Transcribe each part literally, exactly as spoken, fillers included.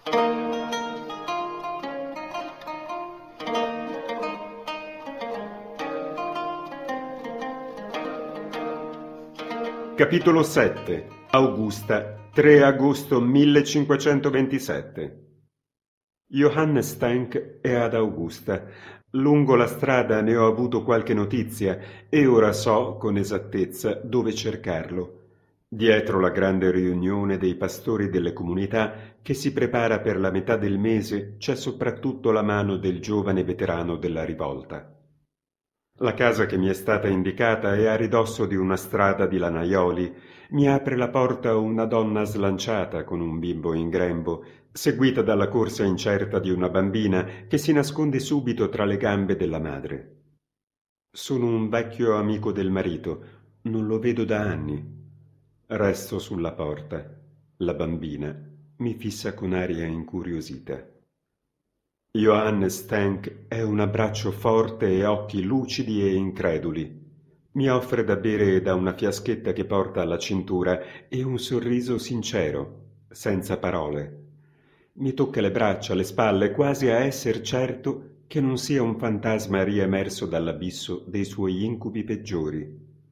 Capitolo sette. Augusta, tre agosto millecinquecentoventisette. Johannes Stank è ad Augusta. Lungo la strada ne ho avuto qualche notizia e ora so con esattezza dove cercarlo. Dietro la grande riunione dei pastori delle comunità che si prepara per la metà del mese c'è soprattutto la mano del giovane veterano della rivolta. La casa che mi è stata indicata è a ridosso di una strada di lanaioli. Mi apre la porta una donna slanciata con un bimbo in grembo, seguita dalla corsa incerta di una bambina che si nasconde subito tra le gambe della madre. Sono un vecchio amico del marito, non lo vedo da anni. Resto sulla porta. La bambina mi fissa con aria incuriosita. Johannes Stank è un abbraccio forte e occhi lucidi e increduli. Mi offre da bere da una fiaschetta che porta alla cintura e un sorriso sincero, senza parole. Mi tocca le braccia, le spalle, quasi a esser certo che non sia un fantasma riemerso dall'abisso dei suoi incubi peggiori.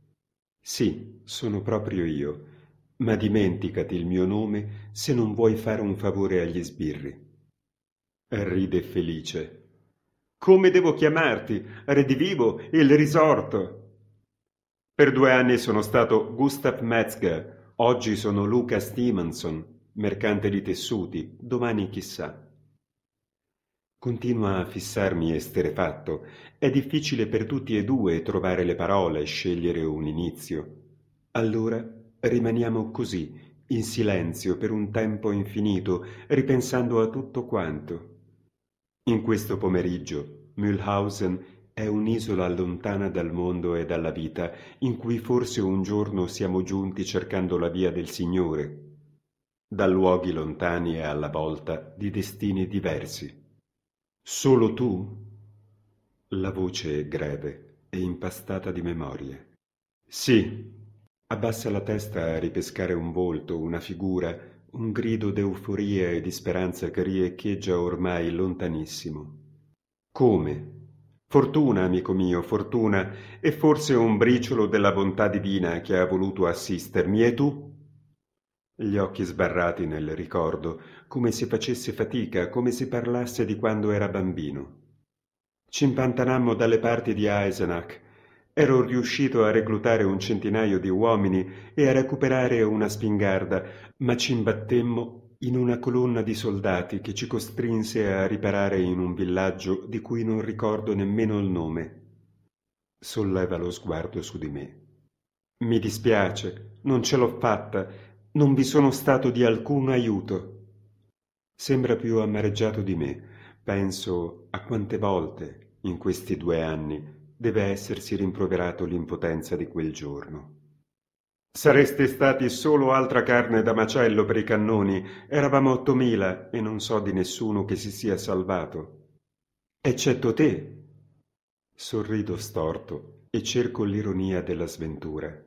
Sì, sono proprio io, ma dimenticati il mio nome se non vuoi fare un favore agli sbirri. Ride felice. Come devo chiamarti? Redivivo il risorto. Per due anni sono stato Gustav Metzger, oggi sono Luca Stevenson, mercante di tessuti, domani chissà. Continua a fissarmi esterrefatto. È difficile per tutti e due trovare le parole e scegliere un inizio. Allora rimaniamo così, in silenzio per un tempo infinito, ripensando a tutto quanto. In questo pomeriggio, Mühlhausen è un'isola lontana dal mondo e dalla vita, in cui forse un giorno siamo giunti cercando la via del Signore, da luoghi lontani e alla volta di destini diversi. Solo tu? La voce è greve e impastata di memorie. Sì, abbassa la testa a ripescare un volto, una figura, un grido d'euforia e di speranza che riecheggia ormai lontanissimo. Come? Fortuna, amico mio, fortuna, e forse un briciolo della bontà divina che ha voluto assistermi, e tu? Gli occhi sbarrati nel ricordo, come se facesse fatica, come se parlasse di quando era bambino. C'impantanammo dalle parti di Eisenach. Ero riuscito a reclutare un centinaio di uomini e a recuperare una spingarda, ma ci imbattemmo in una colonna di soldati che ci costrinse a riparare in un villaggio di cui non ricordo nemmeno il nome. Solleva lo sguardo su di me. Mi dispiace, non ce l'ho fatta, non vi sono stato di alcun aiuto. Sembra più amareggiato di me. Penso a quante volte, in questi due anni, deve essersi rimproverato l'impotenza di quel giorno. Sareste stati solo altra carne da macello per i cannoni. Eravamo ottomila e non so di nessuno che si sia salvato. Eccetto te. Sorrido storto e cerco l'ironia della sventura.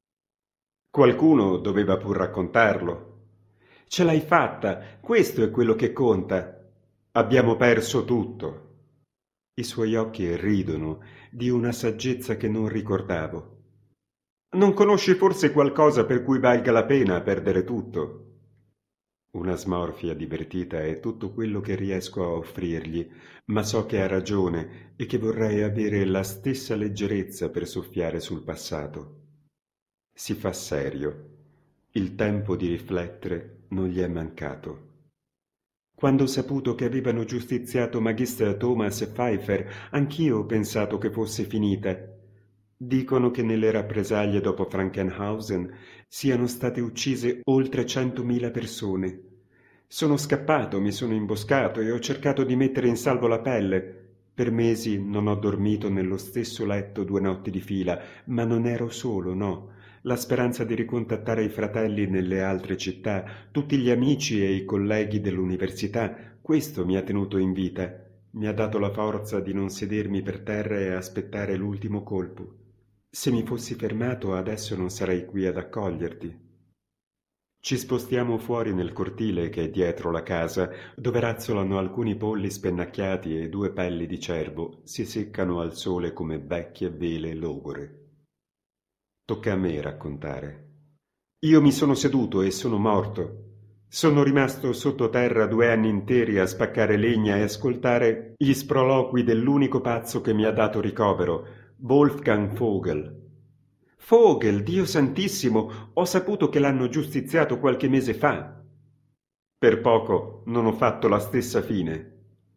Qualcuno doveva pur raccontarlo. Ce l'hai fatta, questo è quello che conta. Abbiamo perso tutto. I suoi occhi ridono di una saggezza che non ricordavo. Non conosci forse qualcosa per cui valga la pena perdere tutto? Una smorfia divertita è tutto quello che riesco a offrirgli, ma so che ha ragione e che vorrei avere la stessa leggerezza per soffiare sul passato. Si fa serio. Il tempo di riflettere non gli è mancato. Quando ho saputo che avevano giustiziato Magister Thomas Pfeiffer, anch'io ho pensato che fosse finita. Dicono che nelle rappresaglie dopo Frankenhausen siano state uccise oltre centomila persone. Sono scappato, mi sono imboscato e ho cercato di mettere in salvo la pelle. Per mesi non ho dormito nello stesso letto due notti di fila, ma non ero solo, no. La speranza di ricontattare i fratelli nelle altre città, tutti gli amici e i colleghi dell'università, questo mi ha tenuto in vita. Mi ha dato la forza di non sedermi per terra e aspettare l'ultimo colpo. Se mi fossi fermato adesso non sarei qui ad accoglierti. Ci spostiamo fuori nel cortile che è dietro la casa, dove razzolano alcuni polli spennacchiati e due pelli di cervo si seccano al sole come vecchie vele logore. Tocca a me raccontare. Io mi sono seduto e sono morto. Sono rimasto sottoterra due anni interi a spaccare legna e ascoltare gli sproloqui dell'unico pazzo che mi ha dato ricovero, Wolfgang Vogel. Vogel, Dio santissimo, ho saputo che l'hanno giustiziato qualche mese fa. Per poco non ho fatto la stessa fine.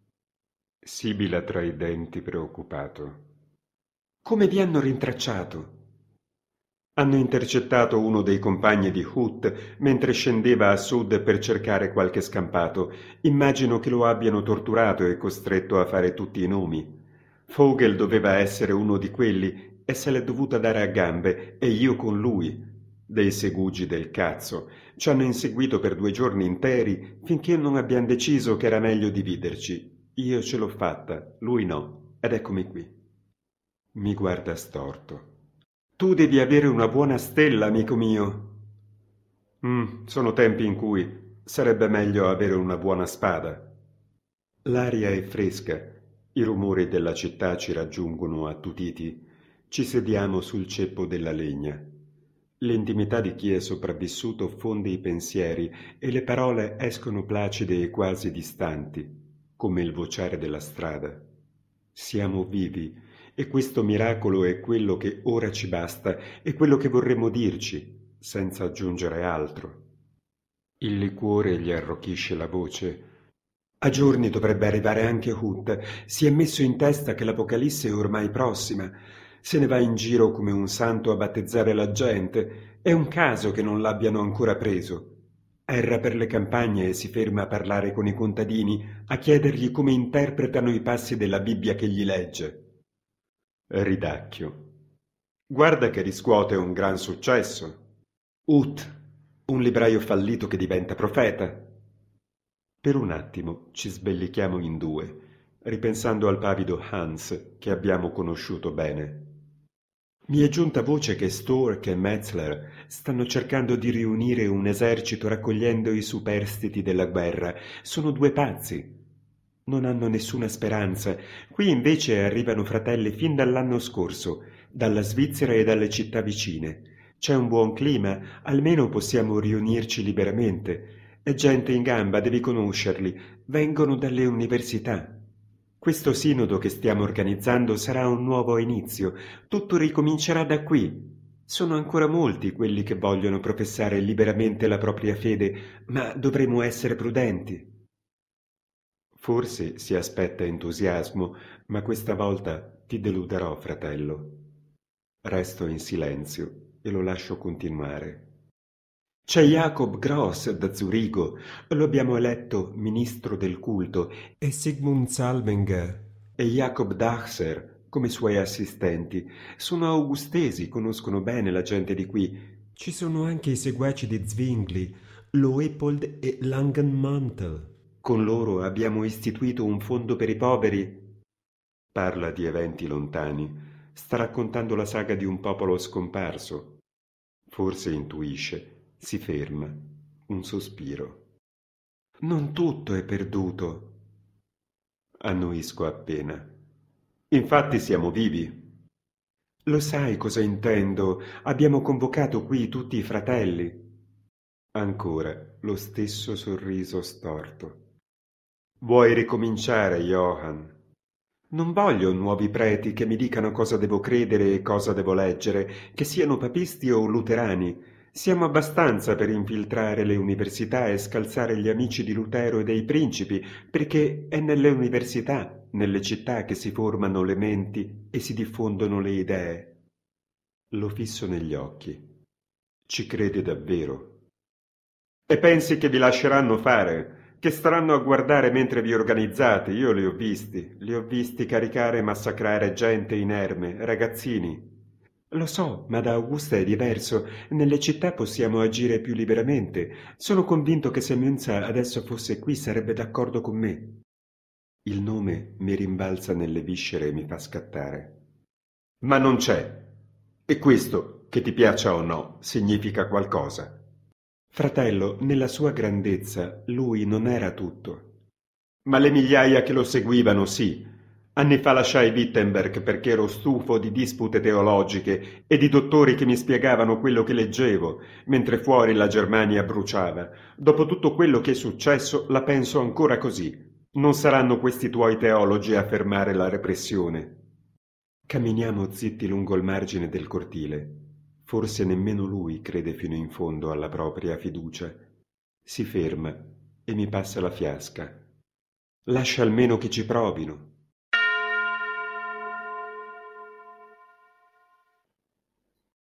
Sibila tra i denti preoccupato. Come vi hanno rintracciato? Hanno intercettato uno dei compagni di Hood mentre scendeva a sud per cercare qualche scampato. Immagino che lo abbiano torturato e costretto a fare tutti i nomi. Vogel doveva essere uno di quelli e se l'è dovuta dare a gambe, e io con lui. Dei segugi del cazzo. Ci hanno inseguito per due giorni interi finché non abbiamo deciso che era meglio dividerci. Io ce l'ho fatta, lui no, ed eccomi qui. Mi guarda storto. Tu devi avere una buona stella, amico mio. Mm, sono tempi in cui sarebbe meglio avere una buona spada. L'aria è fresca, i rumori della città ci raggiungono attutiti. Ci sediamo sul ceppo della legna. L'intimità di chi è sopravvissuto fonde i pensieri e le parole escono placide e quasi distanti, come il vociare della strada. Siamo vivi, e questo miracolo è quello che ora ci basta e quello che vorremmo dirci, senza aggiungere altro. Il liquore gli arrocchisce la voce. A giorni dovrebbe arrivare anche Hood. Si è messo in testa che l'Apocalisse è ormai prossima. Se ne va in giro come un santo a battezzare la gente. È un caso che non l'abbiano ancora preso. Erra per le campagne e si ferma a parlare con i contadini, a chiedergli come interpretano i passi della Bibbia che gli legge. Ridacchio. Guarda che riscuote un gran successo. Ut, un libraio fallito che diventa profeta. Per un attimo ci sbellichiamo in due, ripensando al pavido Hans che abbiamo conosciuto bene. Mi è giunta voce che Stork e Metzler stanno cercando di riunire un esercito raccogliendo i superstiti della guerra. Sono due pazzi. Non hanno nessuna speranza. Qui invece arrivano fratelli fin dall'anno scorso, dalla Svizzera e dalle città vicine. C'è un buon clima, almeno possiamo riunirci liberamente. È gente in gamba, devi conoscerli. Vengono dalle università. Questo sinodo che stiamo organizzando sarà un nuovo inizio. Tutto ricomincerà da qui. Sono ancora molti quelli che vogliono professare liberamente la propria fede, ma dovremo essere prudenti. Forse si aspetta entusiasmo, ma questa volta ti deluderò, fratello. Resto in silenzio e lo lascio continuare. C'è Jacob Gross da Zurigo, lo abbiamo eletto ministro del culto, e Sigmund Salvenger e Jacob Dachser come suoi assistenti. Sono augustesi, conoscono bene la gente di qui. Ci sono anche i seguaci di Zwingli, Loepold e Langenmantel. Con loro abbiamo istituito un fondo per i poveri. Parla di eventi lontani. Sta raccontando la saga di un popolo scomparso. Forse intuisce. Si ferma, un sospiro. Non tutto è perduto. Annuisco appena. Infatti siamo vivi. Lo sai cosa intendo? Abbiamo convocato qui tutti i fratelli. Ancora lo stesso sorriso storto. Vuoi ricominciare, Johann? Non voglio nuovi preti che mi dicano cosa devo credere e cosa devo leggere, che siano papisti o luterani. Siamo abbastanza per infiltrare le università e scalzare gli amici di Lutero e dei principi, perché è nelle università, nelle città che si formano le menti e si diffondono le idee. Lo fisso negli occhi. Ci crede davvero. E pensi che vi lasceranno fare? Che staranno a guardare mentre vi organizzate? Io li ho visti, li ho visti caricare e massacrare gente inerme, ragazzini. Lo so, ma da Augusta è diverso. Nelle città possiamo agire più liberamente. Sono convinto che se Münzer adesso fosse qui sarebbe d'accordo con me. Il nome mi rimbalza nelle viscere e mi fa scattare. Ma non c'è. E questo, che ti piaccia o no, significa qualcosa. Fratello, nella sua grandezza lui non era tutto. Ma le migliaia che lo seguivano sì. Anni fa lasciai Wittenberg perché ero stufo di dispute teologiche e di dottori che mi spiegavano quello che leggevo, mentre fuori la Germania bruciava. Dopo tutto quello che è successo la penso ancora così. Non saranno questi tuoi teologi a fermare la repressione. Camminiamo zitti lungo il margine del cortile. Forse nemmeno lui crede fino in fondo alla propria fiducia. Si ferma e mi passa la fiasca. Lascia almeno che ci provino.